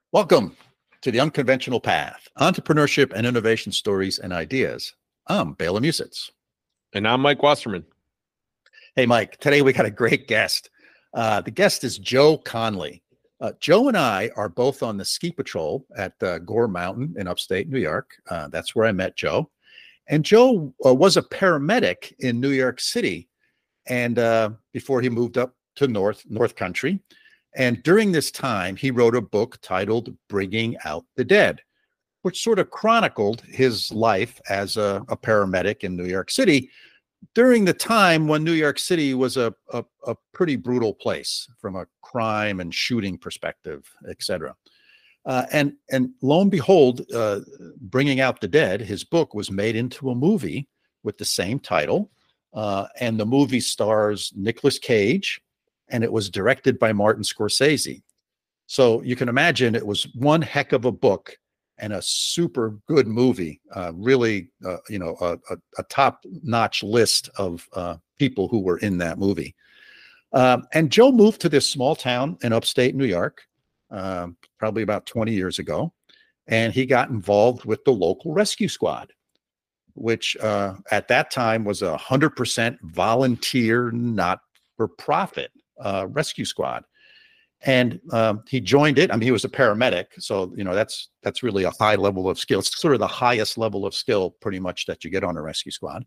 Welcome to The Unconventional Path, Entrepreneurship and Innovation Stories and Ideas. I'm Bela Musitz. And I'm Mike Wasserman. Hey, Mike, today we got a great guest. The guest is Joe Conley. Joe and I are both on the ski patrol at Gore Mountain in upstate New York. That's where I met Joe. And Joe was a paramedic in New York City, and before he moved up to North Country. And during this time, he wrote a book titled Bringing Out the Dead, which sort of chronicled his life as a paramedic in New York City during the time when New York City was a pretty brutal place from a crime and shooting perspective, et cetera. And lo and behold, Bringing Out the Dead, his book was made into a movie with the same title. And the movie stars Nicolas Cage, and it was directed by Martin Scorsese. So you can imagine it was one heck of a book and a super good movie. Really, a top-notch list of people who were in that movie. And Joe moved to this small town in upstate New York, probably about 20 years ago, and he got involved with the local rescue squad, which at that time was 100% volunteer, not-for-profit rescue squad. And he joined it. I mean, he was a paramedic, so that's really a high level of skill. It's sort of the highest level of skill, pretty much, that you get on a rescue squad.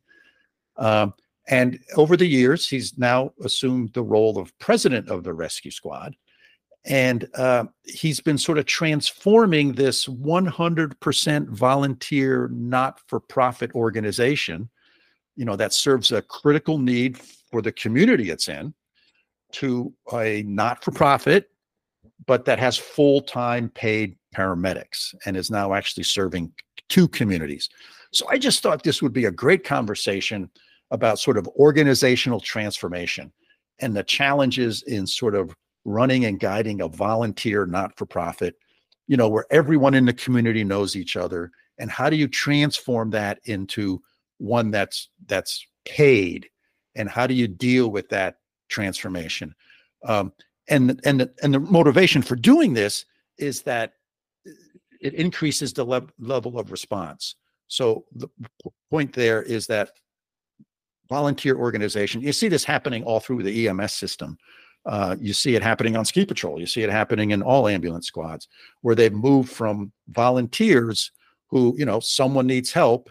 And over the years, he's now assumed the role of president of the rescue squad, and he's been sort of transforming this 100% volunteer, not-for-profit organization, that serves a critical need for the community it's in, to a not-for-profit, but that has full-time paid paramedics and is now actually serving two communities. So I just thought this would be a great conversation about sort of organizational transformation and the challenges in sort of running and guiding a volunteer not-for-profit, where everyone in the community knows each other. And how do you transform that into one that's paid? And how do you deal with that transformation? And the motivation for doing this is that it increases the level of response. So the point there is that volunteer organization, you see this happening all through the EMS system. You see it happening on ski patrol. You see it happening in all ambulance squads, where they've moved from volunteers who, someone needs help,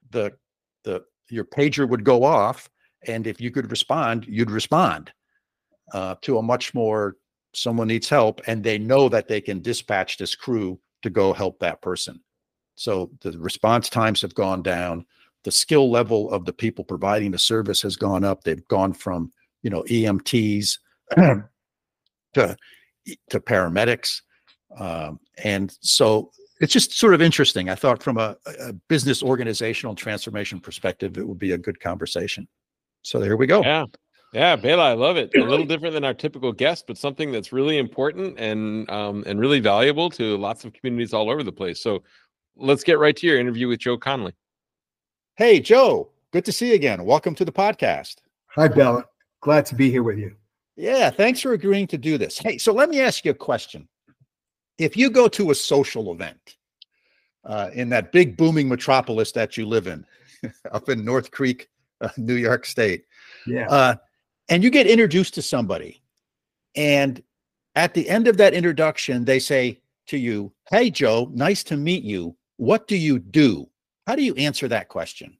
your pager would go off, and if you could respond, you'd respond, to a much more, someone needs help, and they know that they can dispatch this crew to go help that person. So the response times have gone down. The skill level of the people providing the service has gone up. They've gone from, EMTs to paramedics. And so it's just sort of interesting. I thought from a business organizational transformation perspective, it would be a good conversation. So there we go. Yeah, Bela, I love it. A little different than our typical guest, but something that's really important and really valuable to lots of communities all over the place. So let's get right to your interview with Joe Conley. Hey, Joe, good to see you again. Welcome to the podcast. Hi, Bela. Glad to be here with you. Yeah, thanks for agreeing to do this. Hey, so let me ask you a question. If you go to a social event in that big booming metropolis that you live in, up in North Creek, New York State, and you get introduced to somebody, and at the end of that introduction, they say to you, "Hey, Joe, nice to meet you. What do you do?" How do you answer that question?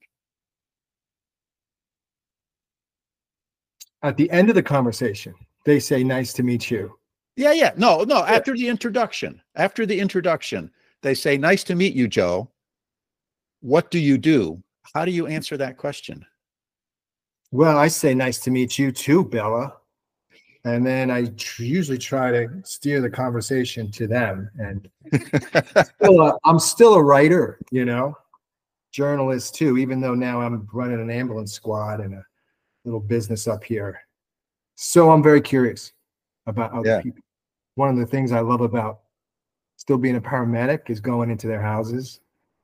At the end of the conversation, they say, "Nice to meet you." Yeah. No. After the introduction, they say, "Nice to meet you, Joe. What do you do?" How do you answer that question? Well, I say, "Nice to meet you too, Bela." And then I usually try to steer the conversation to them. And I'm still a writer, journalist too, even though now I'm running an ambulance squad and a little business up here. So I'm very curious about other people. One of the things I love about still being a paramedic is going into their houses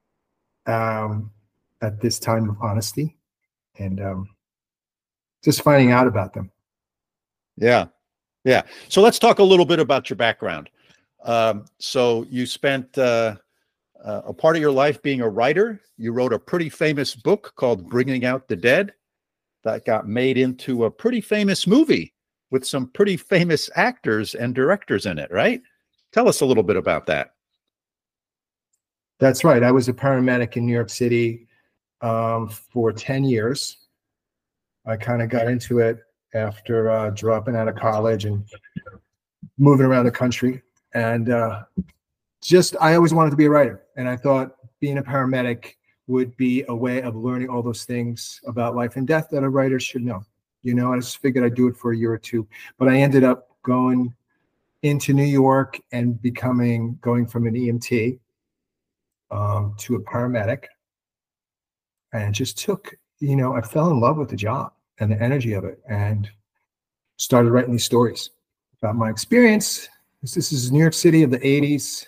at this time of honesty and just finding out about them. Yeah. So let's talk a little bit about your background. So you spent a part of your life being a writer. You wrote a pretty famous book called Bringing Out the Dead that got made into a pretty famous movie with some pretty famous actors and directors in it, right? Tell us a little bit about that. That's right. I was a paramedic in New York City for 10 years. I kind of got into it after dropping out of college and moving around the country. And I always wanted to be a writer. And I thought being a paramedic would be a way of learning all those things about life and death that a writer should know. You know, I just figured I'd do it for a year or two. But I ended up going into New York and going from an EMT to a paramedic. And just took, I fell in love with the job and the energy of it and started writing these stories about my experience. This is New York City of the 80s.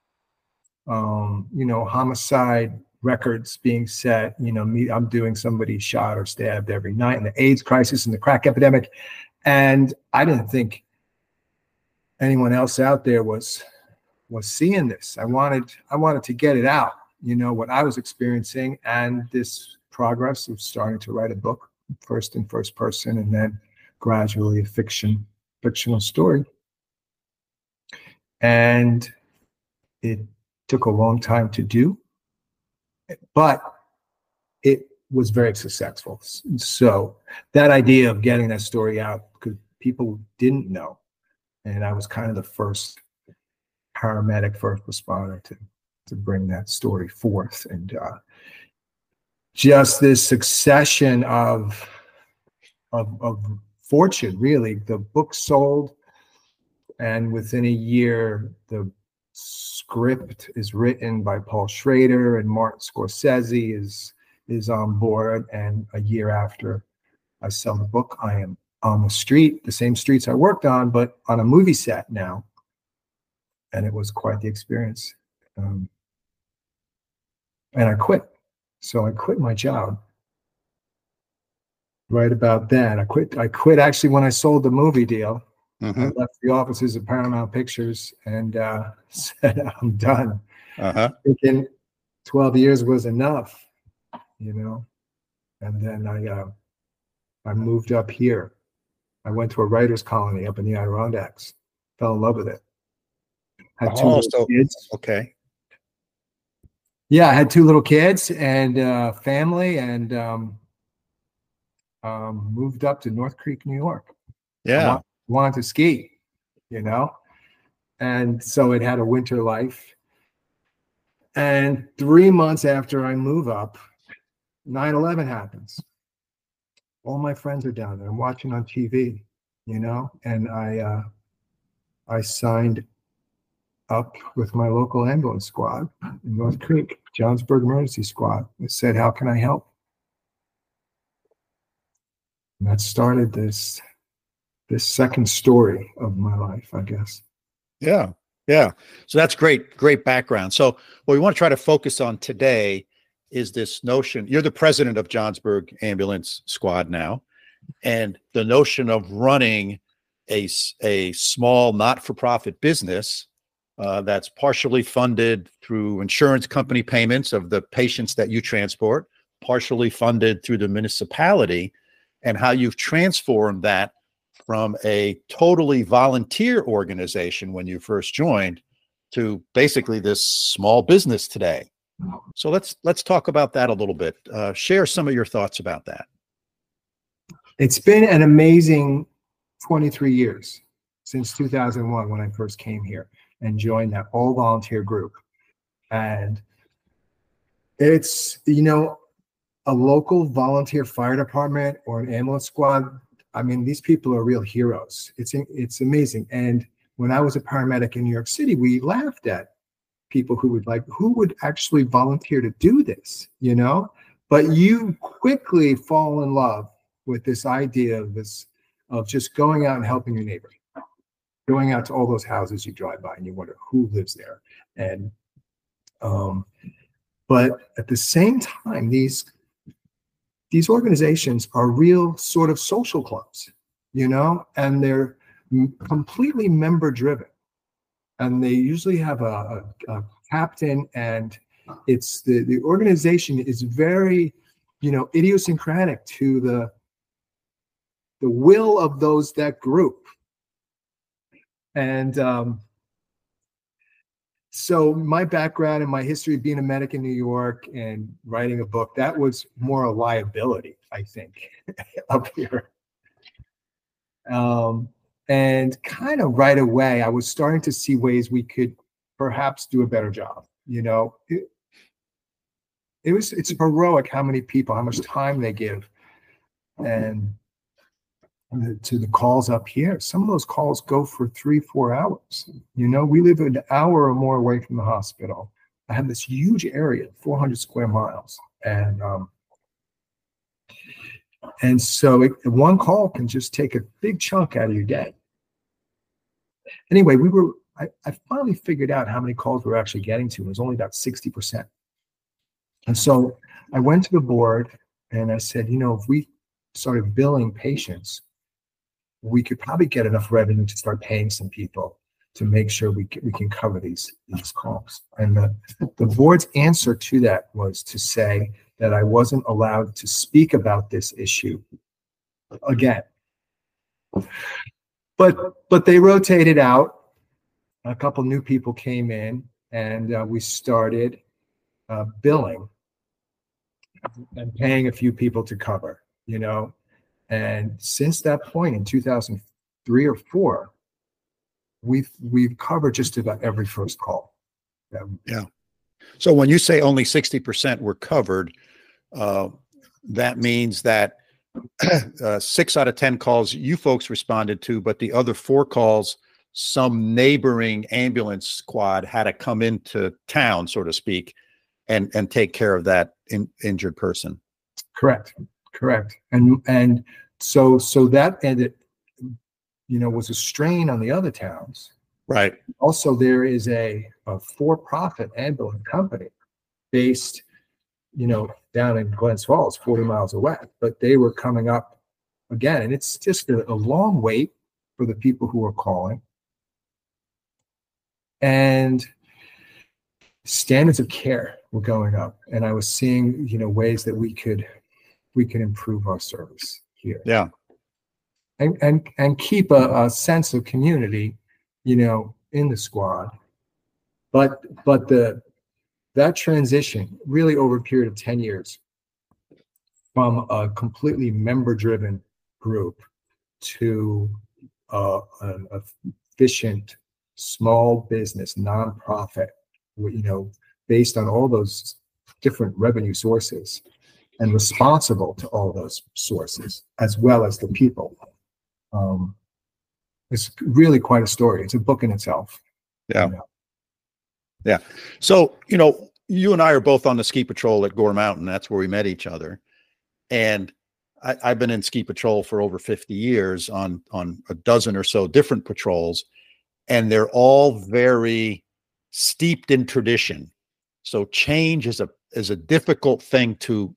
Homicide records being set, I'm doing somebody shot or stabbed every night, and the AIDS crisis and the crack epidemic. And I didn't think anyone else out there was seeing this. I wanted to get it out, what I was experiencing, and this progress of starting to write a book, first in first person, and then gradually a fictional story. And it took a long time to do, but it was very successful. So that idea of getting that story out, because people didn't know, and I was kind of the first paramedic, first responder to bring that story forth. And just this succession of fortune, really. The book sold, and within a year, the script is written by Paul Schrader, and Martin Scorsese is on board. And a year after I sell the book, I am on the street, the same streets I worked on, but on a movie set now. And it was quite the experience. And I quit. So I quit my job right about then. I quit actually when I sold the movie deal. Mm-hmm. I left the offices of Paramount Pictures and said, I'm done. Thinking 12 years was enough, And then I moved up here. I went to a writer's colony up in the Adirondacks. Fell in love with it. Had two little kids. Okay. Yeah, I had two little kids and family, and moved up to North Creek, New York. Yeah. Wanted to ski, and so it had a winter life. And 3 months after I move up, 9/11 happens. All my friends are down there. I'm watching on TV, and I signed up with my local ambulance squad in North Creek, Johnsburg Emergency Squad. They said, how can I help? And that started this second story of my life, I guess. Yeah. So that's great background. So what we want to try to focus on today is this notion. You're the president of Johnsburg Ambulance Squad now, and the notion of running a small not-for-profit business that's partially funded through insurance company payments of the patients that you transport, partially funded through the municipality, and how you've transformed that from a totally volunteer organization when you first joined to basically this small business today. So let's talk about that a little bit. Share some of your thoughts about that. It's been an amazing 23 years since 2001 when I first came here and joined that all volunteer group. And it's, a local volunteer fire department or an ambulance squad. I mean, these people are real heroes. It's amazing. And when I was a paramedic in New York City, we laughed at people who would actually volunteer to do this, But you quickly fall in love with this idea of just going out and helping your neighbor, going out to all those houses you drive by and you wonder who lives there. And but at the same time, these organizations are real sort of social clubs, and they're completely member driven. and they usually have a captain, and it's the organization is very, idiosyncratic to the will of that group. And so my background and my history of being a medic in New York and writing a book, that was more a liability, I think, up here. And kind of right away, I was starting to see ways we could perhaps do a better job. It's heroic how many people, how much time they give, and to the calls up here. Some of those calls go for 3-4 hours. We live an hour or more away from the hospital. I have this huge area, 400 square miles, and so one call can just take a big chunk out of your day. Anyway, I finally figured out how many calls we were actually getting to. It was only about 60%. And so I went to the board and I said, if we started billing patients, we could probably get enough revenue to start paying some people to make sure we can cover these calls. And the board's answer to that was to say that I wasn't allowed to speak about this issue again. But they rotated out. A couple new people came in, and we started billing and paying a few people to cover, And since that point in 2003 or 4, we've covered just about every first call. Yeah. So when you say only 60% were covered, that means that 6 out of 10 calls you folks responded to, but the other 4 calls, some neighboring ambulance squad had to come into town, so to speak, and take care of that injured person. Correct. And so that ended, was a strain on the other towns. Right. Also, there is a for-profit ambulance company based, down in Glens Falls, 40 miles away, but they were coming up again. And it's just a long wait for the people who are calling. And standards of care were going up. And I was seeing, ways that we could improve our service here. Yeah. And keep a sense of community, in the squad. But that transition really over a period of 10 years from a completely member-driven group to an efficient small business nonprofit, based on all those different revenue sources and responsible to all those sources as well as the people. It's really quite a story. It's a book in itself. Yeah. Yeah. So, you and I are both on the ski patrol at Gore Mountain. That's where we met each other. And I've been in ski patrol for over 50 years on a dozen or so different patrols, and they're all very steeped in tradition. So change is a difficult thing to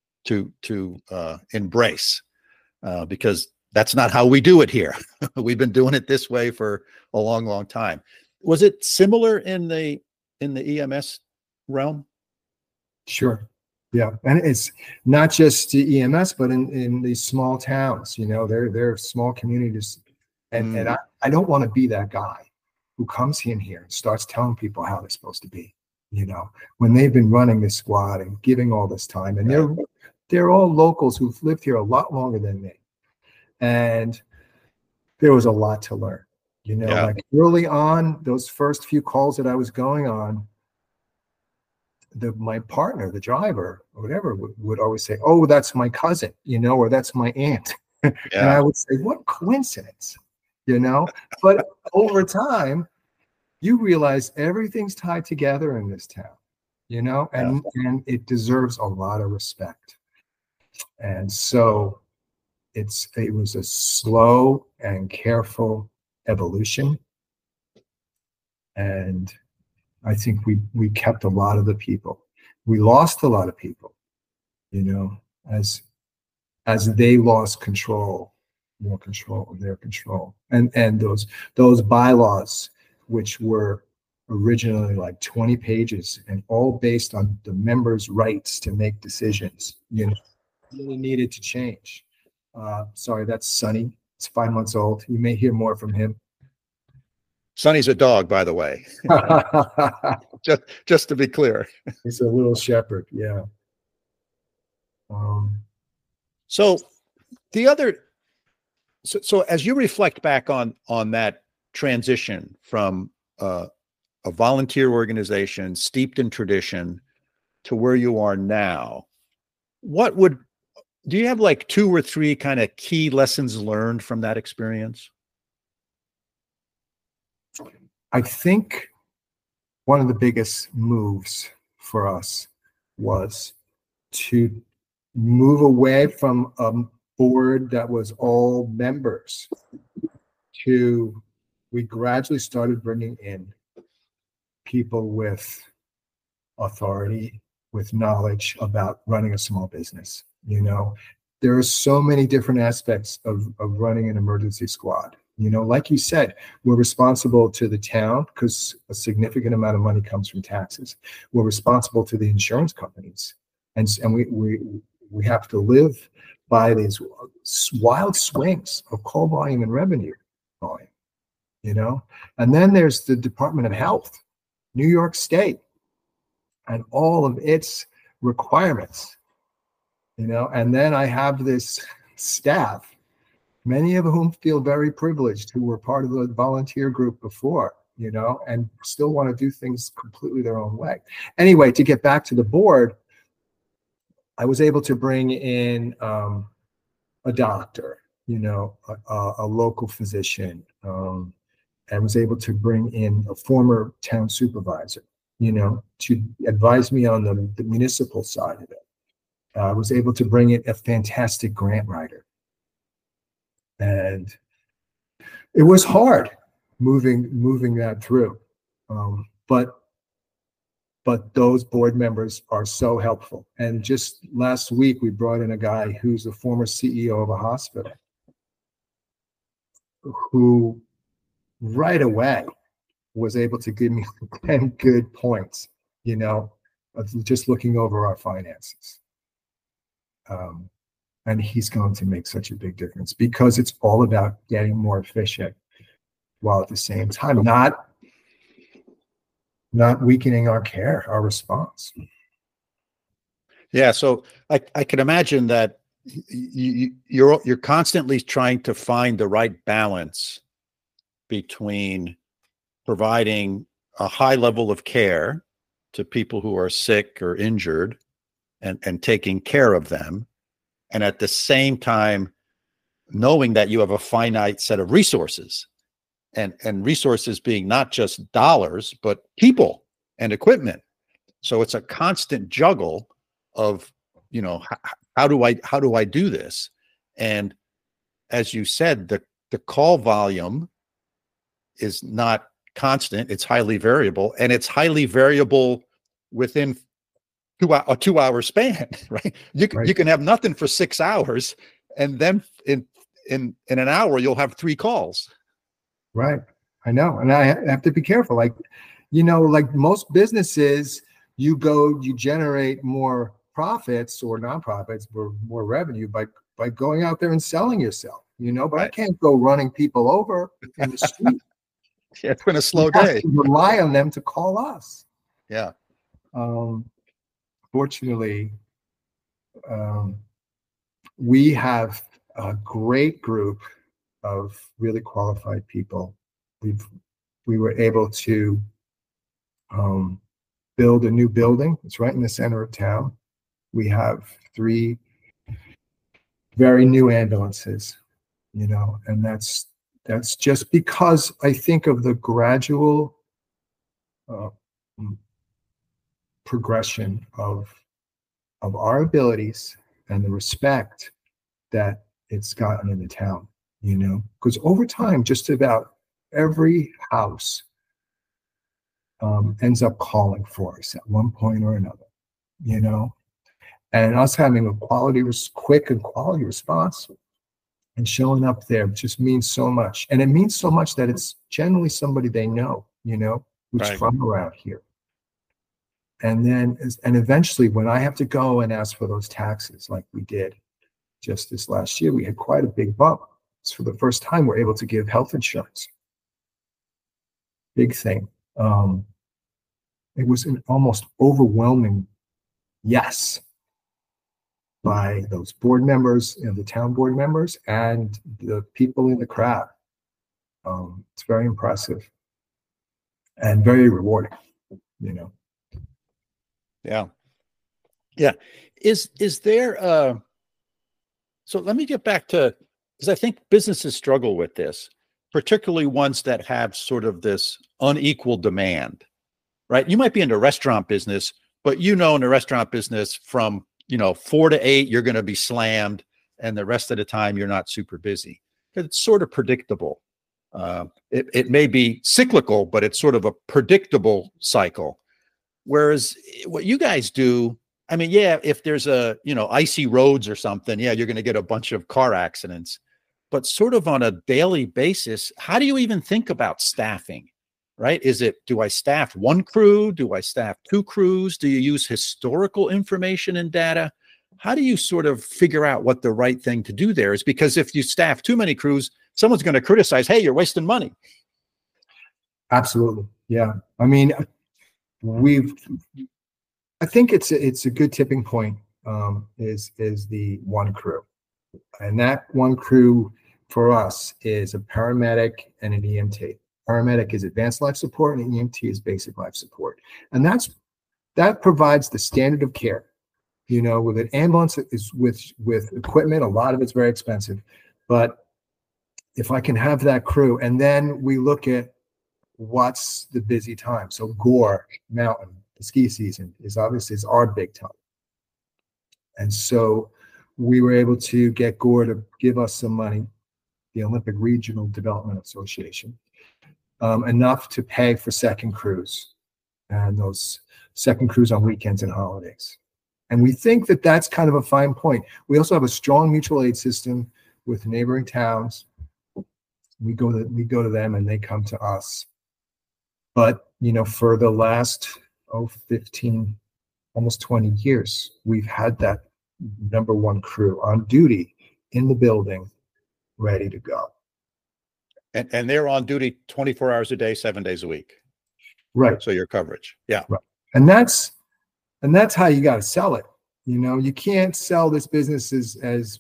embrace, because that's not how we do it here. We've been doing it this way for a long, long time. Was it similar in the EMS realm? Sure. Yeah. And it's not just the EMS, but in these small towns, they're small communities. And I don't want to be that guy who comes in here and starts telling people how they're supposed to be, when they've been running this squad and giving all this time. And they're all locals who've lived here a lot longer than me. And there was a lot to learn, like early on, those first few calls that I was going on, my partner, the driver or whatever, would always say, "Oh, that's my cousin," or "That's my aunt." Yeah. And I would say, "What coincidence," But over time, you realize everything's tied together in this town, and it deserves a lot of respect. And so it was a slow and careful evolution. And I think we kept a lot of the people. We lost a lot of people, as they lost more control of their control. And those bylaws which were originally like 20 pages and all based on the members' rights to make decisions, really needed to change. Sorry, that's Sonny. It's 5 months old. You may hear more from him. Sonny's a dog, by the way. just to be clear. He's a little shepherd. Yeah. So as you reflect back on that transition from a volunteer organization steeped in tradition to where you are now, do you have like 2 or 3 kind of key lessons learned from that experience? I think one of the biggest moves for us was to move away from a board that was all members to, we gradually started bringing in people with authority, with knowledge about running a small business. There are so many different aspects of running an emergency squad. Like you said, we're responsible to the town because a significant amount of money comes from taxes. We're responsible to the insurance companies, and we have to live by these wild swings of call volume and revenue volume. And then there's the Department of Health, New York State, and all of its requirements. And then I have this staff, many of whom feel very privileged, who were part of the volunteer group before, and still want to do things completely their own way. Anyway, to get back to the board, I was able to bring in a doctor, a local physician, and was able to bring in a former town supervisor, to advise me on the municipal side of it. I was able to bring in a fantastic grant writer. And it was hard moving that through. But those board members are so helpful. And just last week, we brought in a guy who's the former CEO of a hospital who right away was able to give me 10 good points, of just looking over our finances. And he's going to make such a big difference because it's all about getting more efficient while at the same time not weakening our care, our response. Yeah, so I can imagine that you're constantly trying to find the right balance between providing a high level of care to people who are sick or injured and taking care of them, and at the same time knowing that you have a finite set of resources, and resources being not just dollars but people and equipment. So it's a constant juggle of how do I do this? And as you said, the call volume is not constant, it's highly variable, and it's highly variable within a 2-hour span, right? You can have nothing for 6 hours, and then in an hour you'll have 3 calls. Right. I know. And I have to be careful. Like most businesses, you generate more profits or non-profits or more revenue by going out there and selling yourself, but right. I can't go running people over in the street. Yeah, it's been a slow day. Rely on them to call us. Yeah. Fortunately, we have a great group of really qualified people. We were able to build a new building. It's right in the center of town. We have 3 very new ambulances, and that's just because I think of the gradual progression of our abilities and the respect that it's gotten in the town, because over time, just about every house ends up calling for us at one point or another, and us having a quick and quality response and showing up there just means so much. And it means so much that it's generally somebody they know who's Right. from around here. And then, and eventually, when I have to go and ask for those taxes, like we did just this last year, we had quite a big bump. It's for the first time we're able to give health insurance. Big thing. It was an almost overwhelming yes by those board members, the town board members, and the people in the crowd. It's very impressive and very rewarding, Yeah. Yeah. Is there so let me get back to, because I think businesses struggle with this, particularly ones that have sort of this unequal demand, right? You might be in the restaurant business, but in the restaurant business from 4 to 8, you're going to be slammed, and the rest of the time you're not super busy. It's sort of predictable. It may be cyclical, but it's sort of a predictable cycle. Whereas what you guys do, I mean, yeah, if there's icy roads or something, yeah, you're going to get a bunch of car accidents. But sort of on a daily basis, how do you even think about staffing? Right? Do I staff one crew? Do I staff 2 crews? Do you use historical information and data? How do you sort of figure out what the right thing to do there is? Because if you staff too many crews, someone's going to criticize, hey, you're wasting money. Absolutely. Yeah. I mean, I think it's a good tipping point, is the one crew. And that one crew for us is a paramedic and an EMT. Paramedic is advanced life support and EMT is basic life support. And that provides the standard of care. With an ambulance is with equipment, a lot of it's very expensive. But if I can have that crew, and then we look at what's the busy time. So Gore Mountain, the ski season is our big time. And so we were able to get Gore to give us some money, the Olympic Regional Development Association, enough to pay for second crews, and those second crews on weekends and holidays. And we think that that's kind of a fine point. We also have a strong mutual aid system with neighboring towns. We go to them and they come to us. But, for the last 15, almost 20 years, we've had that number one crew on duty in the building, ready to go. And they're on duty 24 hours a day, 7 days a week. Right. So your coverage. Yeah. Right. And that's how you got to sell it. You can't sell this business as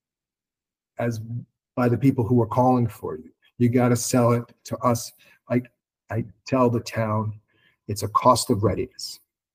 by the people who are calling for you. You got to sell it to us. I tell the town it's a cost of readiness,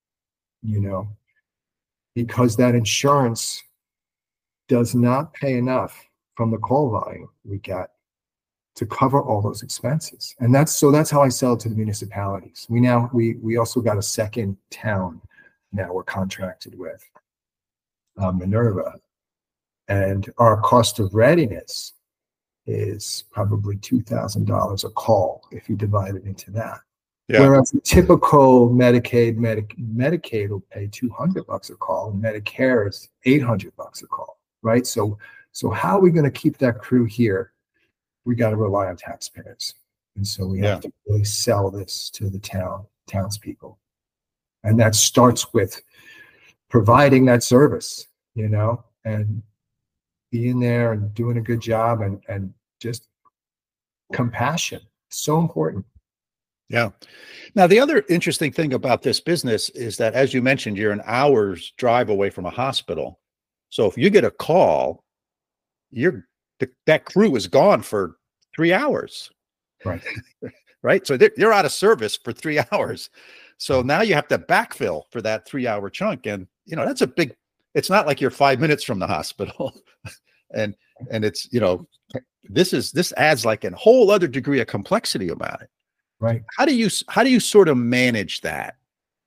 because that insurance does not pay enough from the call volume we get to cover all those expenses. And that's how I sell it to the municipalities. We also got a second town now we're contracted with, Minerva, and our cost of readiness is probably $2,000 a call if you divide it into that. Yeah. Whereas the typical Medicaid will pay $200 a call, and Medicare is $800 a call, right? So how are we going to keep that crew here? We got to rely on taxpayers, and so we have to really sell this to the townspeople, and that starts with providing that service, and being there and doing a good job, and just compassion. So important. Yeah. Now, the other interesting thing about this business is that, as you mentioned, you're an hour's drive away from a hospital. So if you get a call, that crew is gone for 3 hours. Right. Right. So they're out of service for 3 hours. So now you have to backfill for that 3 hour chunk. And, that's it's not like you're 5 minutes from the hospital. and it's, this adds like a whole other degree of complexity about it. Right. How do you sort of manage that?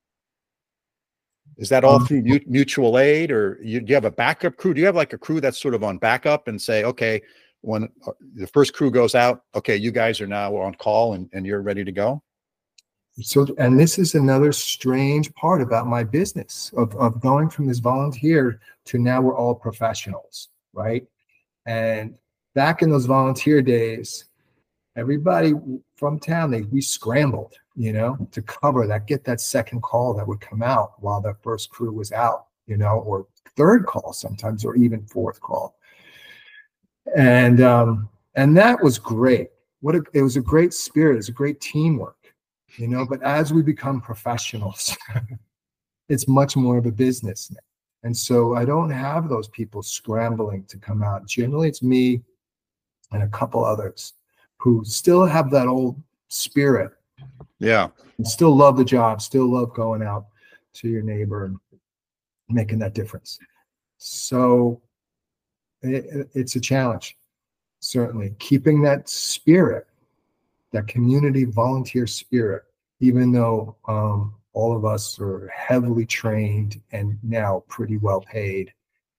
Is that all through mutual aid, or do you have a backup crew? Do you have like a crew that's sort of on backup and say, okay, when the first crew goes out, okay, you guys are now on call and you're ready to go? So, and this is another strange part about my business of going from this volunteer to now we're all professionals, right? And back in those volunteer days, everybody from town, we scrambled, to cover that, get that second call that would come out while the first crew was out, or third call sometimes, or even fourth call. And that was great. It was a great spirit. It was a great teamwork, but as we become professionals, it's much more of a business now. And so I don't have those people scrambling to come out. Generally, it's me and a couple others who still have that old spirit. Yeah. And still love the job, still love going out to your neighbor and making that difference. So it's a challenge, certainly. Keeping that spirit, that community volunteer spirit, even though all of us are heavily trained and now pretty well paid,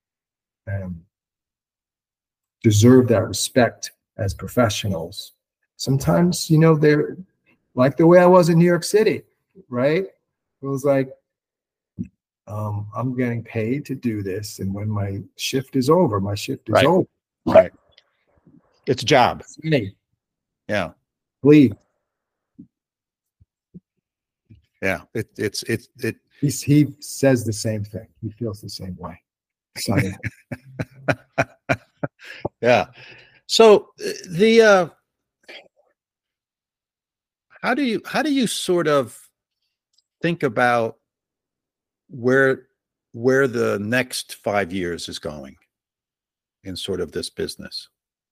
deserve that respect as professionals. Sometimes, they're like the way I was in New York City, right? It was like, I'm getting paid to do this. And when my shift is over, my shift is over. Right. It's a job. It's me. Yeah. Leave. Yeah. He says the same thing. He feels the same way. Yeah. So how do you sort of think about where the next 5 years is going in sort of this business?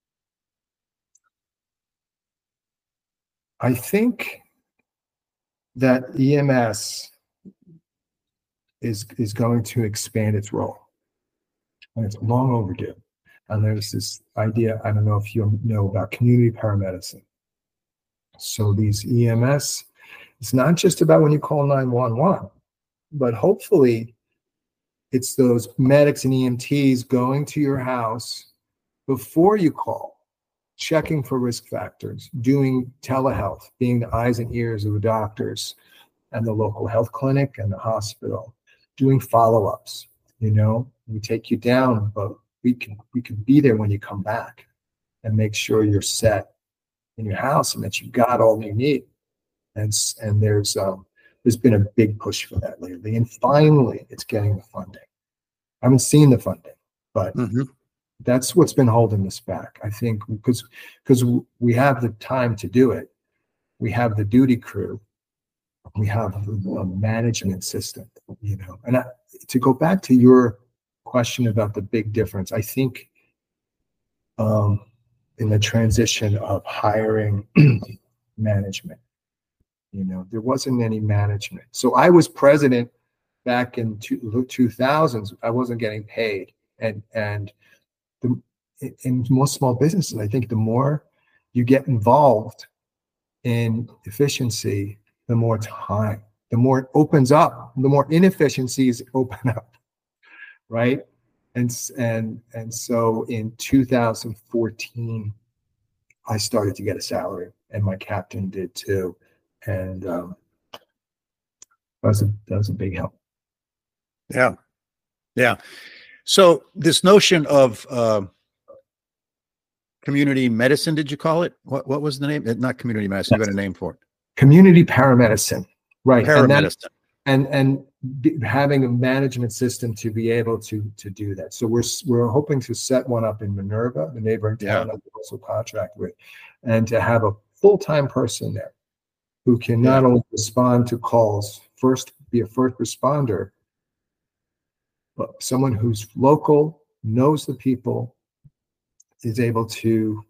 I think that EMS is going to expand its role, and it's long overdue. And there's this idea, I don't know if you know about community paramedicine. So these EMS, it's not just about when you call 911, but hopefully it's those medics and EMTs going to your house before you call, checking for risk factors, doing telehealth, being the eyes and ears of the doctors and the local health clinic and the hospital, doing follow-ups. We take you down, but we can be there when you come back and make sure you're set in your house and that you've got all you need. And there's been a big push for that lately. And finally, it's getting the funding. I haven't seen the funding, but that's what's been holding us back. I think because we have the time to do it. We have the duty crew. We have a management system, And to go back to your question about the big difference, I think in the transition of hiring management, there wasn't any management. So I was president back in 2000s. I wasn't getting paid, and in most small businesses, I think the more you get involved in efficiency, the more time, the more it opens up, the more inefficiencies open up, right? And so in 2014, I started to get a salary, and my captain did too, and that was a big help. Yeah, yeah. So this notion of community medicine, did you call it? What was the name? Not community medicine. You got a name for it. Community paramedicine, right? Paramedicine. And having a management system to be able to do that. So we're hoping to set one up in Minerva, the neighboring town that we also contract with, and to have a full-time person there who can not only respond to calls, be a first responder, but someone who's local, knows the people, is able to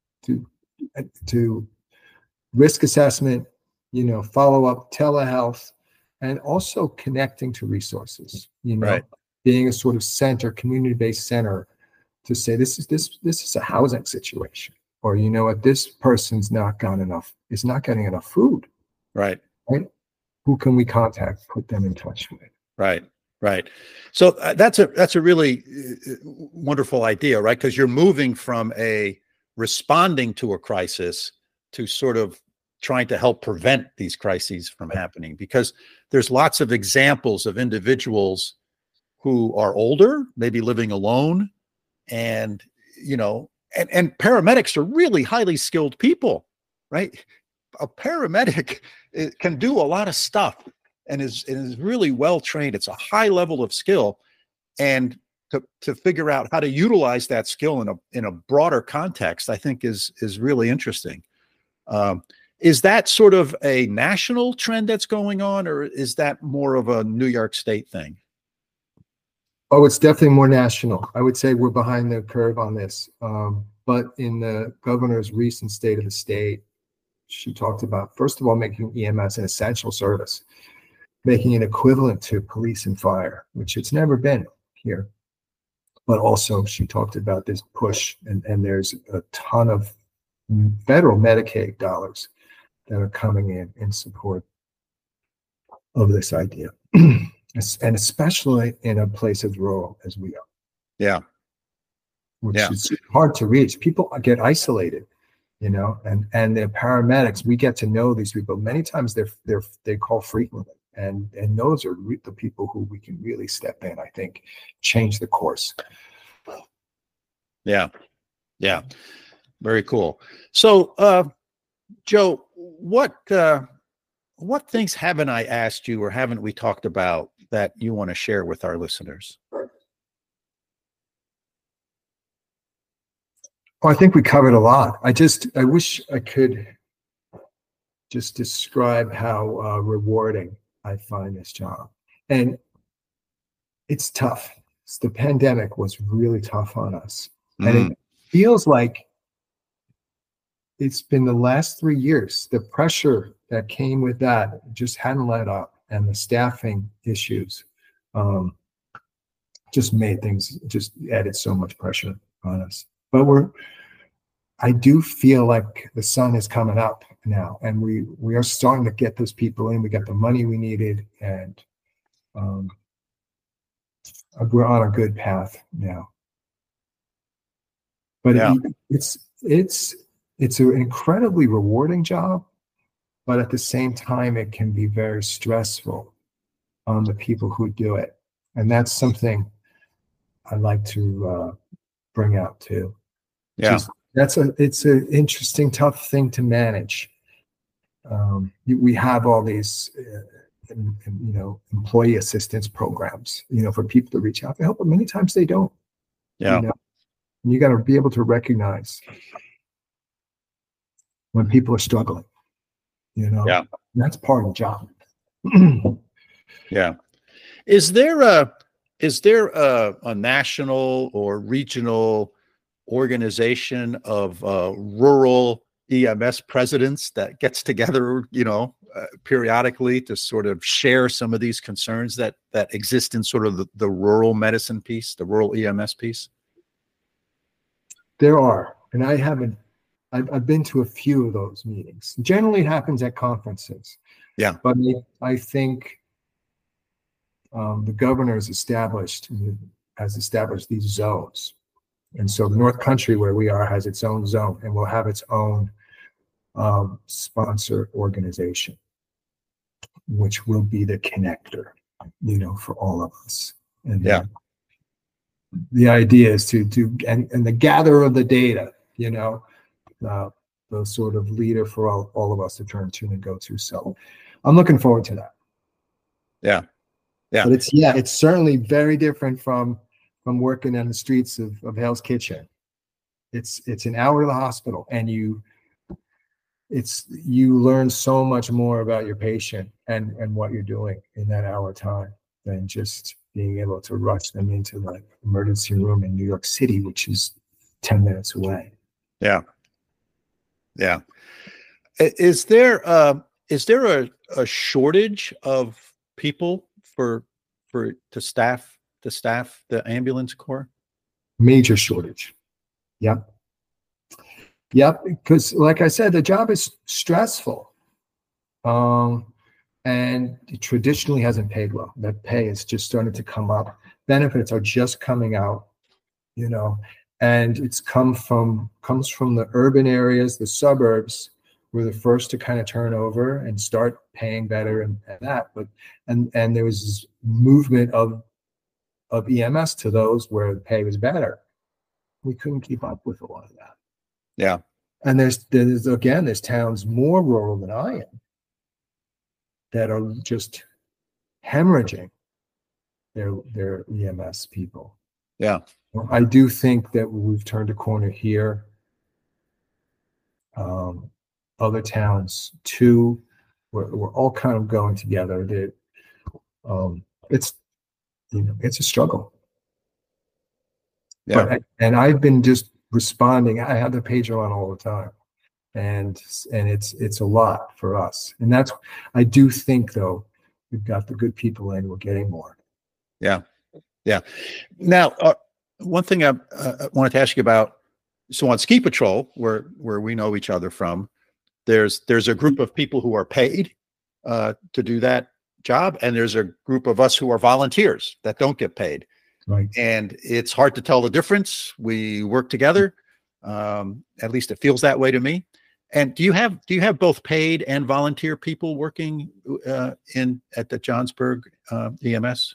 risk assessment, follow up, telehealth, and also connecting to resources, right. Being a sort of center, community-based center to say, this is a housing situation, or, what, this person's is not getting enough food. Right. Who can we contact, put them in touch with? Right. So that's a really wonderful idea, right? Because you're moving from a responding to a crisis to sort of trying to help prevent these crises from happening, because there's lots of examples of individuals who are older, maybe living alone, and and paramedics are really highly skilled people. right? A paramedic can do a lot of stuff and is really well trained. It's a high level of skill, and to figure out how to utilize that skill in a broader context, I think is really interesting. Is that sort of a national trend that's going on, or is that more of a New York State thing? Oh, it's definitely more national. I would say we're behind the curve on this. But in the governor's recent state of the state, she talked about, first of all, making EMS an essential service, making it equivalent to police and fire, which it's never been here. But also she talked about this push, and there's a ton of federal Medicaid dollars that are coming in support of this idea. And especially in a place as rural as we are. Yeah. Which is hard to reach. People get isolated, and the paramedics, we get to know these people. Many times they call frequently. And those are the people who we can really step in, I think, change the course. Yeah. Yeah. Very cool. So, Joe, what things haven't I asked you or haven't we talked about that you want to share with our listeners? Well, I think we covered a lot. I wish I could just describe how rewarding I find this job. And it's tough. The pandemic was really tough on us. And it feels like it's been the last 3 years. The pressure that came with that just hadn't let up. And the staffing issues just made things, just added so much pressure on us. But I do feel like the sun is coming up now, and we are starting to get those people in. We got the money we needed, and we're on a good path now. But it's an incredibly rewarding job, but at the same time, it can be very stressful on the people who do it, and that's something I like to bring out too. Yeah. It's an interesting, tough thing to manage. We have all these, employee assistance programs, for people to reach out to help, but many times they don't. Yeah. And you got to be able to recognize when people are struggling. Yeah. That's part of the job. Yeah. Is there a national or regional organization of rural EMS presidents that gets together, periodically to sort of share some of these concerns that exist in sort of the rural medicine piece, the rural EMS piece? There are, and I've been to a few of those meetings. Generally, it happens at conferences. Yeah. But I think the governor has established these zones. And so the North Country, where we are, has its own zone and will have its own sponsor organization, which will be the connector, for all of us. And the idea is to and the gatherer of the data, the sort of leader for all of us to turn to and go to. So I'm looking forward to that. Yeah. Yeah. But it's certainly very different from working on the streets of Hell's Kitchen. It's an hour to the hospital, and you learn so much more about your patient and what you're doing in that hour time than just being able to rush them into the emergency room in New York City, which is 10 minutes away. Yeah. Yeah. Is there a shortage of people to staff the ambulance corps? Major shortage. Yep. Because like I said, the job is stressful. And it traditionally hasn't paid well. That pay is just starting to come up. Benefits are just coming out, and it's comes from the urban areas. The suburbs were the first to kind of turn over and start paying better and that. But and there was this movement of EMS to those where the pay was better. We couldn't keep up with a lot of that. Yeah. And there's towns more rural than I am that are just hemorrhaging their EMS people. Yeah. I do think that we've turned a corner here. Other towns too, we're all kind of going together. It's it's a struggle. Yeah. And I've been just responding. I have the pager on all the time, and it's a lot for us. And I do think though we've got the good people in. We're getting more. Yeah. Yeah. Now, one thing I wanted to ask you about. So on Ski Patrol, where we know each other from, there's a group of people who are paid to do that job, and there's a group of us who are volunteers that don't get paid. Right. And it's hard to tell the difference. We work together. At least it feels that way to me. And do you have both paid and volunteer people working at the Johnsburg EMS?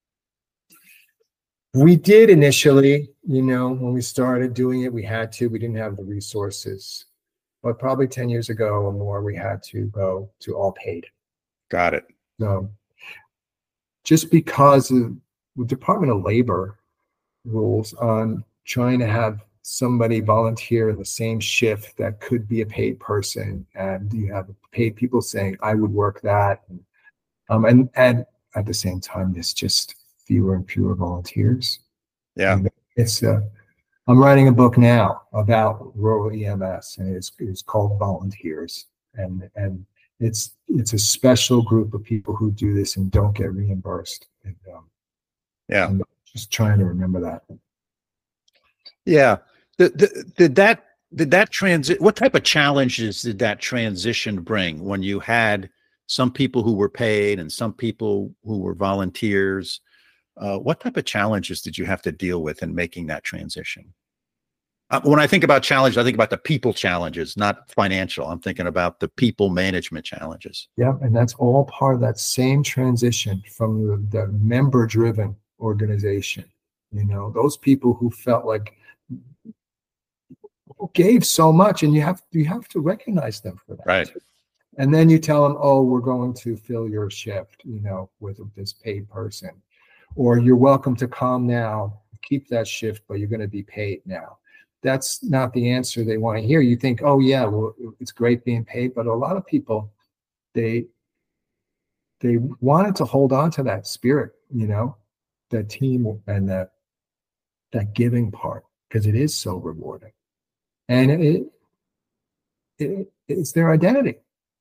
We did initially, when we started doing it, we had to. We didn't have the resources. But probably 10 years ago or more, we had to go to all paid. Got it. So just because of the Department of Labor rules on trying to have somebody volunteer in the same shift that could be a paid person, and you have paid people saying, I would work that. And at the same time, there's just fewer and fewer volunteers. Yeah. And I'm writing a book now about rural EMS, and it's called Volunteers. And it's a special group of people who do this and don't get reimbursed. And, I'm just trying to remember that. Yeah. Did that transit? What type of challenges did that transition bring when you had some people who were paid and some people who were volunteers? What type of challenges did you have to deal with in making that transition? When I think about challenge, I think about the people challenges, not financial. I'm thinking about the people management challenges. Yeah, and that's all part of that same transition from the member-driven organization. Those people who felt like gave so much, and you have to recognize them for that. Right. And then you tell them, oh, we're going to fill your shift, with this paid person. Or you're welcome to come now, keep that shift, but you're going to be paid now. That's not the answer they want to hear. You think, oh yeah, well, it's great being paid, but a lot of people, they wanted to hold on to that spirit, that team and that giving part, because it is so rewarding, and it's their identity,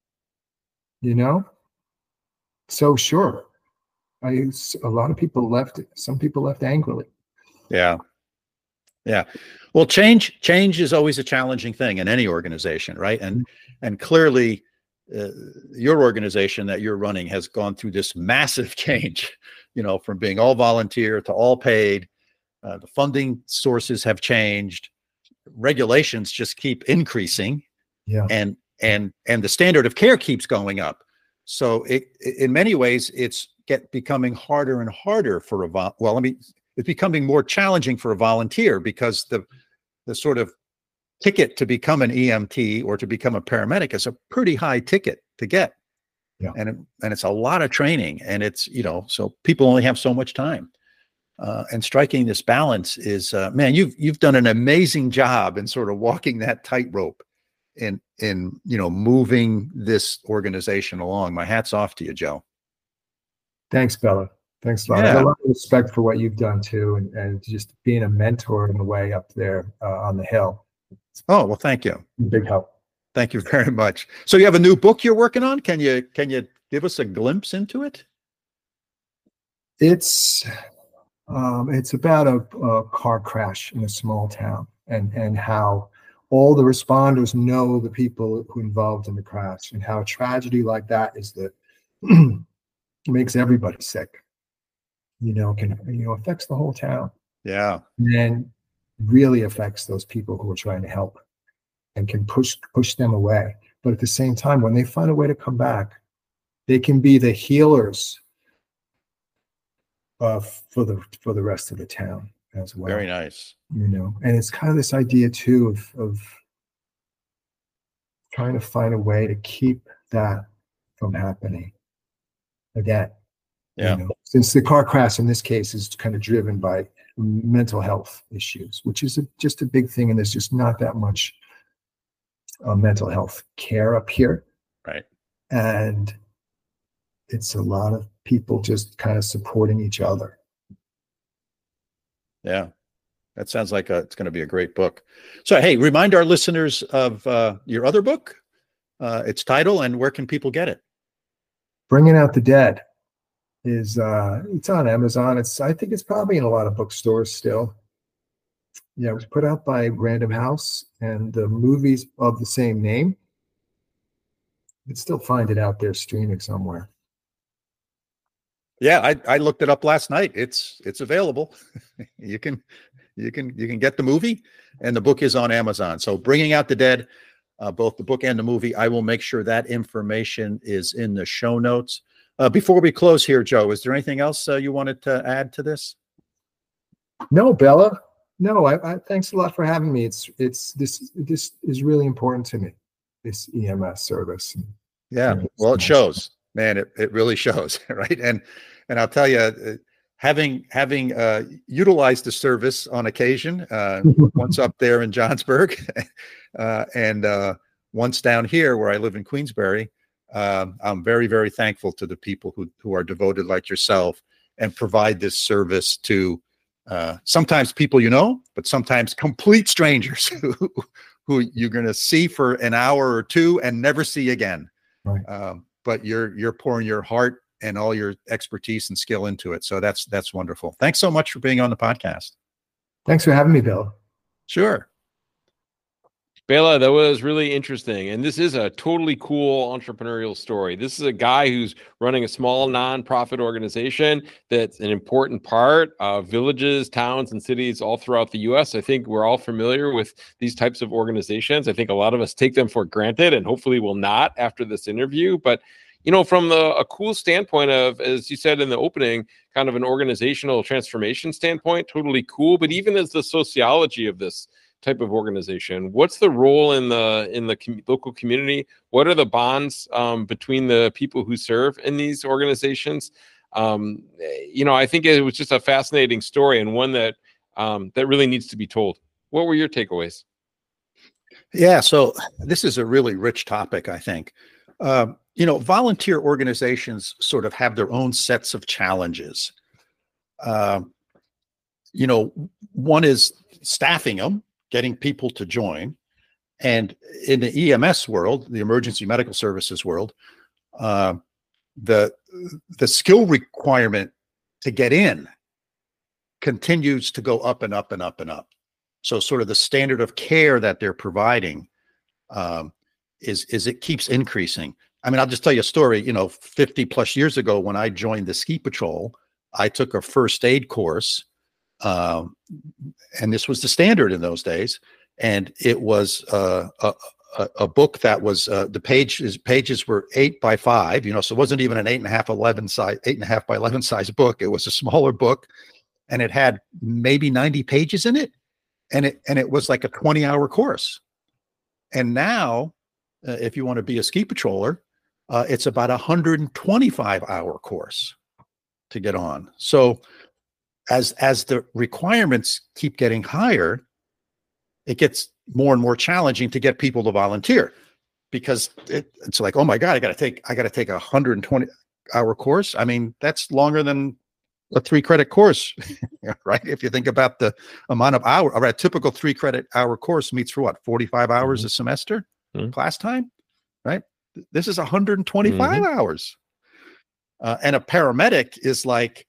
So sure, a lot of people left. Some people left angrily. Yeah. Yeah. Well, change is always a challenging thing in any organization, right? And clearly your organization that you're running has gone through this massive change, from being all volunteer to all paid. The funding sources have changed. Regulations just keep increasing. Yeah. And the standard of care keeps going up. So in many ways, it's becoming harder and harder for it's becoming more challenging for a volunteer, because the sort of ticket to become an EMT or to become a paramedic is a pretty high ticket to get. Yeah. And it's a lot of training, and it's, so people only have so much time. And striking this balance is, man, you've done an amazing job in sort of walking that tightrope in moving this organization along. My hat's off to you, Joe. Thanks, Bella. Thanks a lot. Yeah. I have a lot of respect for what you've done too, and just being a mentor in a way up there on the hill. Oh, well, thank you. Big help. Thank you very much. So you have a new book you're working on. Can you give us a glimpse into it? It's about a car crash in a small town, and how all the responders know the people who involved in the crash, and how a tragedy like that is that makes everybody sick. Affects the whole town. Yeah. And really affects those people who are trying to help, and can push them away. But at the same time, when they find a way to come back, they can be the healers for the rest of the town as well. Very nice. And it's kind of this idea too of trying to find a way to keep that from happening again. Yeah. Since the car crash in this case is kind of driven by mental health issues, which is just a big thing, and there's just not that much mental health care up here. Right. And it's a lot of people just kind of supporting each other. Yeah. That sounds like it's going to be a great book. So, hey, remind our listeners of your other book, its title, and where can people get it? Bringing Out the Dead is it's on Amazon. I think it's probably in a lot of bookstores still. Yeah, it was put out by Random House, and the movie's of the same name. You can still find it out there streaming somewhere. Yeah, I looked it up last night. It's available. You can get the movie, and the book is on Amazon. So Bringing Out the Dead, both the book and the movie. I will make sure that information is in the show notes. Before we close here, Joe, is there anything else you wanted to add to this? No, Bella. No, I thanks a lot for having me. This is really important to me, this EMS service. Yeah, well, it shows, man. It really shows, right? And I'll tell you, having utilized the service on occasion, once up there in Johnsburg, and once down here where I live in Queensbury, I'm very, very thankful to the people who are devoted like yourself and provide this service to sometimes people but sometimes complete strangers who you're going to see for an hour or two and never see again. Right. But you're pouring your heart and all your expertise and skill into it. So that's wonderful. Thanks so much for being on the podcast. Thanks for having me, Bill. Sure. Bela, that was really interesting. And this is a totally cool entrepreneurial story. This is a guy who's running a small nonprofit organization that's an important part of villages, towns, and cities all throughout the U.S. I think we're all familiar with these types of organizations. I think a lot of us take them for granted, and hopefully will not after this interview. But from a cool standpoint of, as you said in the opening, kind of an organizational transformation standpoint, totally cool. But even as the sociology of this type of organization, what's the role in the local community? What are the bonds between the people who serve in these organizations? I think it was just a fascinating story, and one that really needs to be told. What were your takeaways? Yeah, so this is a really rich topic, I think. Volunteer organizations sort of have their own sets of challenges. One is staffing them, getting people to join. And in the EMS world, the emergency medical services world, the skill requirement to get in continues to go up and up and up and up. So sort of the standard of care that they're providing is it keeps increasing. I mean, I'll just tell you a story. 50 plus years ago, when I joined the Ski Patrol, I took a first aid course. And this was the standard in those days. And it was a book that was the pages were 8 by 5, so it wasn't even an 8.5 by 11 size book. It was a smaller book, and it had maybe 90 pages in it. And it was like a 20-hour course. And now, if you want to be a ski patroller, it's about a 125-hour course to get on. So as the requirements keep getting higher, it gets more and more challenging to get people to volunteer, because it's like, oh my God, I got to take a 120-hour course. I mean, that's longer than a 3-credit course, right? If you think about the amount of hours, a typical 3-credit hour course meets for 45 hours a semester, class time, right? This is 125 hours. And a paramedic is like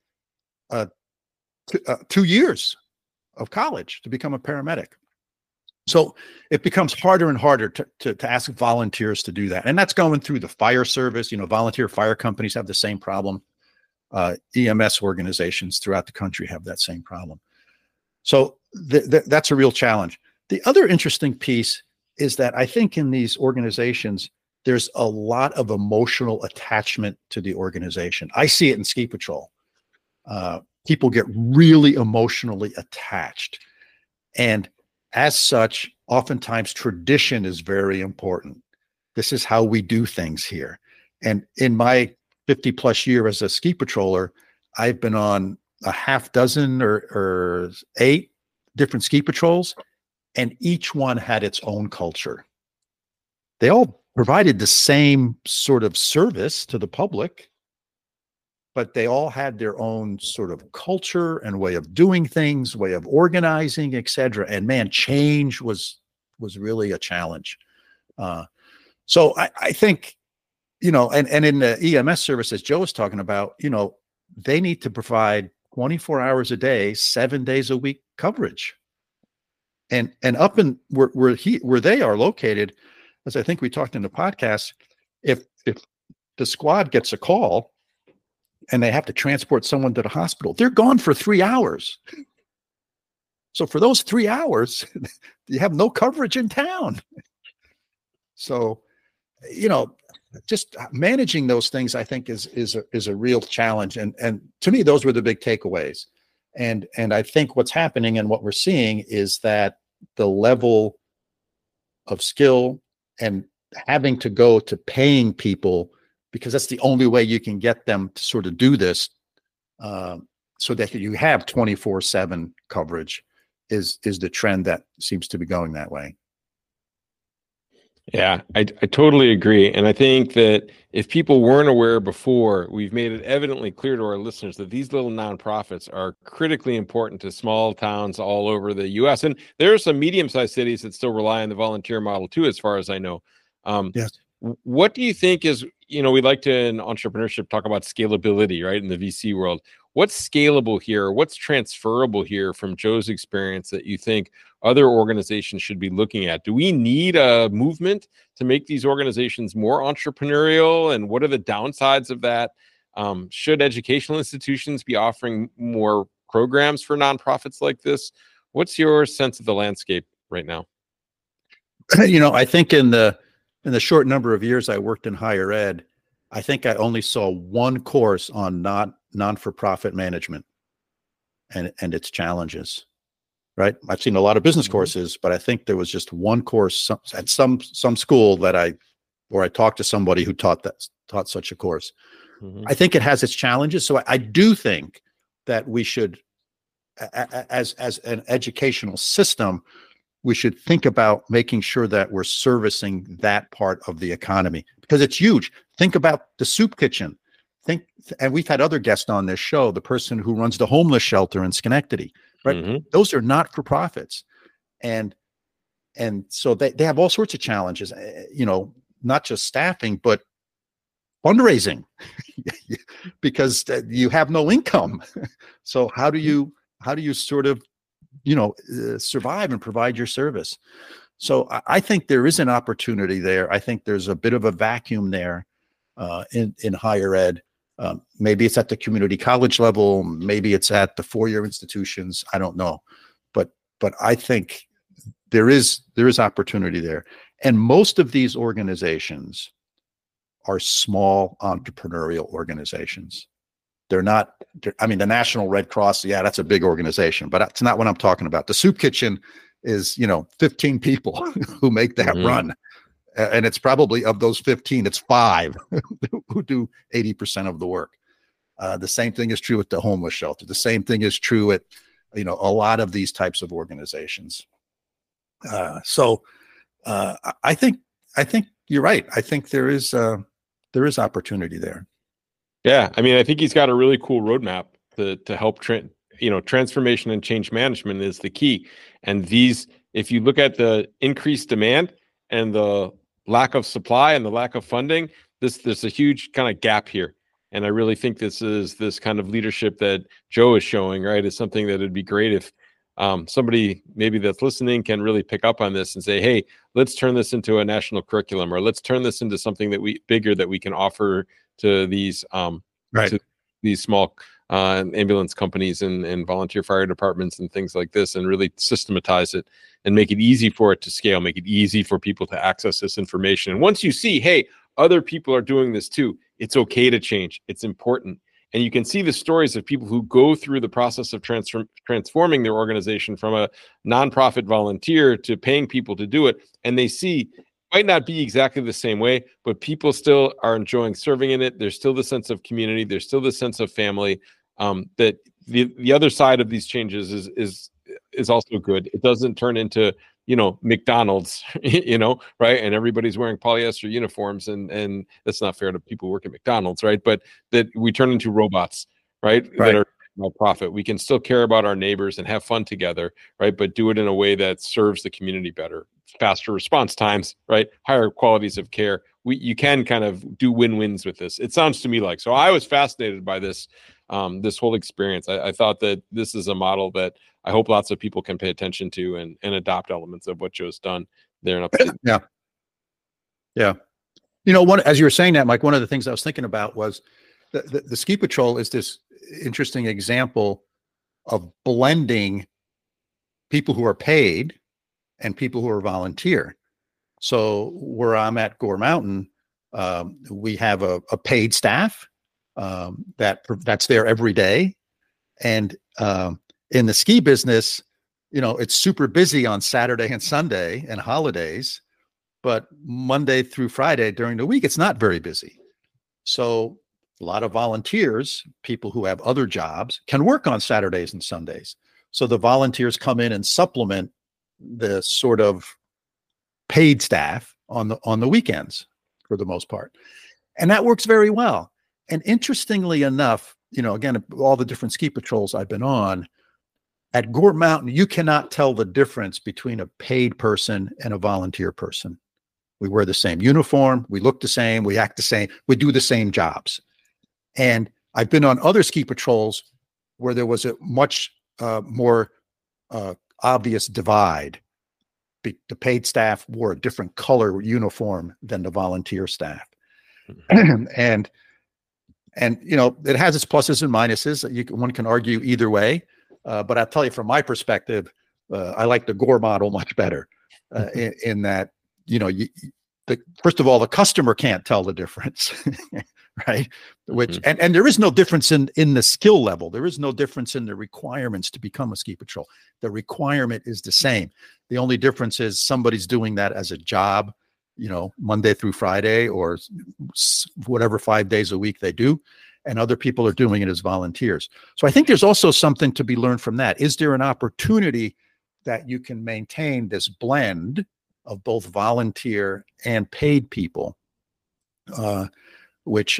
2 years of college to become a paramedic. So it becomes harder and harder to ask volunteers to do that. And that's going through the fire service. Volunteer fire companies have the same problem. EMS organizations throughout the country have that same problem. So that's a real challenge. The other interesting piece is that I think in these organizations, there's a lot of emotional attachment to the organization. I see it in Ski Patrol. People get really emotionally attached. And as such, oftentimes tradition is very important. This is how we do things here. And in my 50 plus year as a ski patroller, I've been on a half dozen or 8 different ski patrols, and each one had its own culture. They all provided the same sort of service to the public, but they all had their own sort of culture and way of doing things, way of organizing, etc. And man, change was really a challenge. So I think, and in the EMS services Joe was talking about, they need to provide 24 hours a day, 7 days a week coverage. And up in where they are located, as I think we talked in the podcast, if the squad gets a call and they have to transport someone to the hospital, they're gone for 3 hours. So for those 3 hours, you have no coverage in town. So, just managing those things, I think is a real challenge. And to me, those were the big takeaways. And I think what's happening and what we're seeing is that the level of skill and having to go to paying people, because that's the only way you can get them to sort of do this, so that you have 24/7 coverage is the trend that seems to be going that way. Yeah, I totally agree. And I think that if people weren't aware before, we've made it evidently clear to our listeners that these little nonprofits are critically important to small towns all over the U.S. And there are some medium-sized cities that still rely on the volunteer model too, as far as I know. Yes. What do you think is, we like to in entrepreneurship talk about scalability, right? In the VC world, what's scalable here? What's transferable here from Joe's experience that you think other organizations should be looking at? Do we need a movement to make these organizations more entrepreneurial? And what are the downsides of that? Should educational institutions be offering more programs for nonprofits like this? What's your sense of the landscape right now? I think in the short number of years I worked in higher ed, I think I only saw one course on non-for-profit management and its challenges. Right. I've seen a lot of business courses, but I think there was just one course at some school that I talked to somebody who taught such a course. Mm-hmm. I think it has its challenges. So I do think that we should, as an educational system, we should think about making sure that we're servicing that part of the economy because it's huge. Think about the soup kitchen. And we've had other guests on this show, the person who runs the homeless shelter in Schenectady. Right. Mm-hmm. Those are not for profits. And so they have all sorts of challenges, not just staffing, but fundraising because you have no income. So how do you sort of, survive and provide your service? So I think there is an opportunity there. I think there's a bit of a vacuum there in higher ed. Maybe it's at the community college level. Maybe it's at the four-year institutions. I don't know, but I think there is opportunity there. And most of these organizations are small entrepreneurial organizations. They're not. The National Red Cross. Yeah, that's a big organization, but that's not what I'm talking about. The soup kitchen is 15 people who make that mm-hmm. run. And it's probably of those 15, it's 5 who do 80% of the work. The same thing is true with the homeless shelter. The same thing is true at, a lot of these types of organizations. So I think you're right. I think there is opportunity there. Yeah, I think he's got a really cool roadmap to help transformation and change management is the key. And if you look at the increased demand and the lack of supply and the lack of funding, there's a huge kind of gap here. And I really think this kind of leadership that Joe is showing, right, is something that it'd be great if somebody maybe that's listening can really pick up on this and say, hey, let's turn this into a national curriculum, or let's turn this into something that we can offer to these to these small ambulance companies and volunteer fire departments and things like this, and really systematize it and make it easy for it to scale, make it easy for people to access this information. And once you see, hey, other people are doing this too, it's okay to change. It's important. And you can see the stories of people who go through the process of transforming their organization from a nonprofit volunteer to paying people to do it. And they see might not be exactly the same way, but people still are enjoying serving in it. There's still the sense of community. There's still the sense of family. That the other side of these changes is also good. It doesn't turn into, McDonald's, right? And everybody's wearing polyester uniforms, and that's not fair to people who work at McDonald's, right? But that we turn into robots, right? That are no profit. We can still care about our neighbors and have fun together, right? But do it in a way that serves the community better, faster response times, right? Higher qualities of care. You can kind of do win-wins with this. It sounds to me like. So I was fascinated by this whole experience. I thought that this is a model that I hope lots of people can pay attention to and adopt elements of what Joe's done there in Upstate. Yeah. As you were saying that, Mike, one of the things I was thinking about was the Ski Patrol is this interesting example of blending people who are paid and people who are volunteer. So where I'm at Gore Mountain, we have a paid staff that's there every day. And in the ski business, it's super busy on Saturday and Sunday and holidays, but Monday through Friday during the week, it's not very busy. So a lot of volunteers, people who have other jobs, can work on Saturdays and Sundays. So the volunteers come in and supplement the sort of paid staff on the weekends for the most part. And that works very well. And interestingly enough, again, all the different ski patrols I've been on, at Gore Mountain, you cannot tell the difference between a paid person and a volunteer person. We wear the same uniform, we look the same, we act the same, we do the same jobs. And I've been on other ski patrols where there was a much more obvious divide. The paid staff wore a different color uniform than the volunteer staff. And it has its pluses and minuses. One can argue either way. But I'll tell you from my perspective, I like the Gore model much better in that, first of all, the customer can't tell the difference, right? And there is no difference in the skill level. There is no difference in the requirements to become a ski patrol. The requirement is the same. The only difference is somebody's doing that as a job, Monday through Friday or whatever 5 days a week they do. And other people are doing it as volunteers. So I think there's also something to be learned from that. Is there an opportunity that you can maintain this blend of both volunteer and paid people, which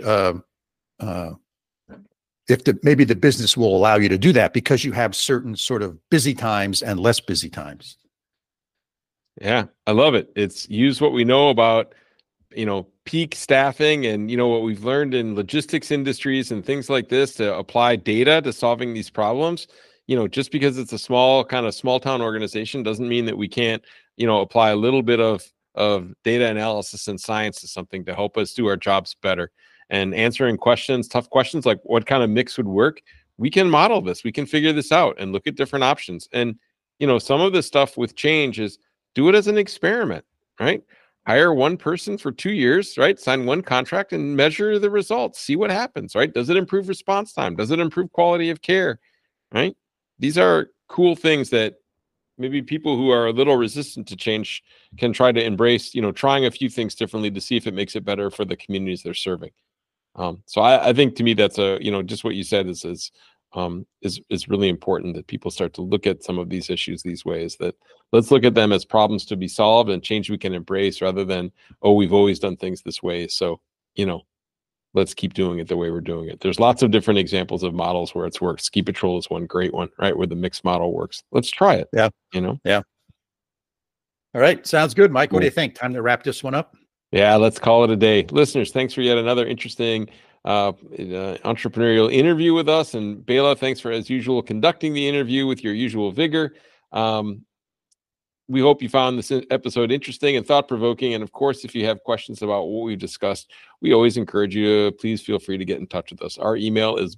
maybe the business will allow you to do that because you have certain sort of busy times and less busy times. Yeah, I love it. It's use what we know about peak staffing and what we've learned in logistics industries and things like this to apply data to solving these problems. Just because it's a small town organization doesn't mean that we can't apply a little bit of data analysis and science to something to help us do our jobs better. And answering tough questions like what kind of mix would work, we can model this, we can figure this out and look at different options. And some of the stuff with change is do it as an experiment, right? Hire one person for 2 years, right? Sign one contract and measure the results. See what happens, right? Does it improve response time? Does it improve quality of care, right? These are cool things that maybe people who are a little resistant to change can try to embrace, trying a few things differently to see if it makes it better for the communities they're serving. So I think to me, that's just what you said is really important that people start to look at some of these issues these ways, that let's look at them as problems to be solved and change we can embrace rather than, we've always done things this way. So, let's keep doing it the way we're doing it. There's lots of different examples of models where it's worked. Ski Patrol is one great one, right? Where the mixed model works. Let's try it. Yeah. Yeah. All right. Sounds good, Mike. Cool. What do you think? Time to wrap this one up? Yeah, let's call it a day. Listeners, thanks for yet another interesting entrepreneurial interview with us. And Bela, thanks for, as usual, conducting the interview with your usual vigor. We hope you found this episode interesting and thought-provoking. And of course, if you have questions about what we've discussed, we always encourage you to please feel free to get in touch with us. Our email is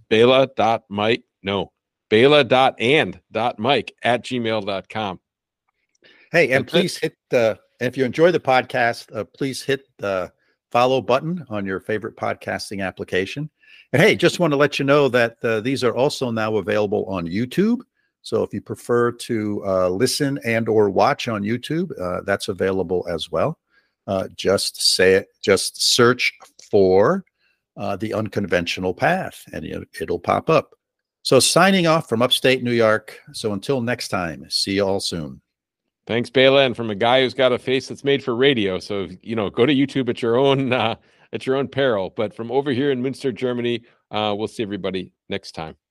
bela.mike@gmail.com. Hey, and please hit if you enjoy the podcast, please hit the follow button on your favorite podcasting application. And hey, just want to let you know that these are also now available on YouTube. So if you prefer to listen and or watch on YouTube, that's available as well. just say it. Just search for the unconventional path, and it'll pop up. So signing off from upstate New York. So until next time, see you all soon. Thanks, Bela, and from a guy who's got a face that's made for radio. So go to YouTube at your own peril. But from over here in Münster, Germany, we'll see everybody next time.